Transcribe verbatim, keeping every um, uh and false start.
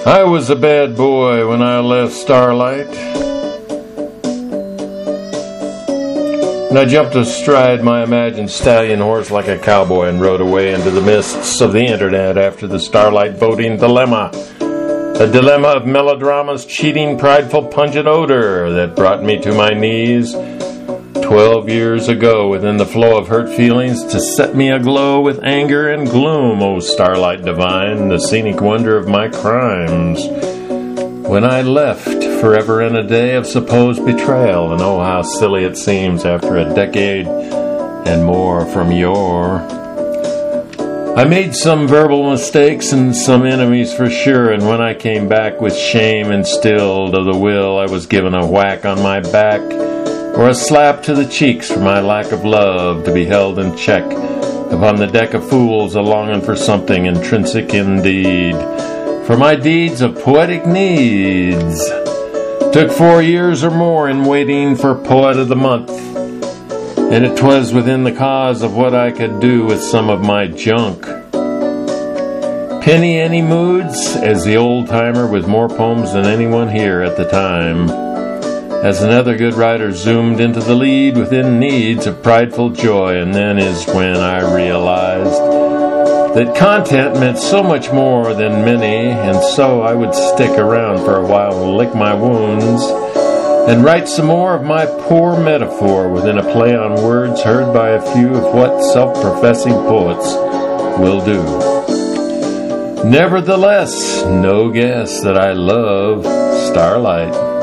I was a bad boy when I left Starlight, and I jumped astride my imagined stallion horse like a cowboy and rode away into the mists of the internet after the Starlight voting dilemma. A dilemma of melodrama's cheating, prideful, pungent odor that brought me to my knees twelve years ago within the flow of hurt feelings to set me aglow with anger and gloom, O Starlight divine, the scenic wonder of my crimes. When I left forever in a day of supposed betrayal, and oh how silly it seems after a decade and more from yore. I made some verbal mistakes and some enemies for sure, and when I came back with shame instilled of the will, I was given a whack on my back or a slap to the cheeks for my lack of love to be held in check upon the deck of fools a longing for something intrinsic indeed. For my deeds of poetic needs took four years or more in waiting for Poet of the Month, and it was within the cause of what I could do with some of my junk. Penny any moods as the old-timer with more poems than anyone here at the time, as another good writer zoomed into the lead within needs of prideful joy, and then is when I realized that content meant so much more than many, and so I would stick around for a while and lick my wounds and write some more of my poor metaphor within a play on words heard by a few of what self-professing poets will do. Nevertheless, no guess that I love Starlight.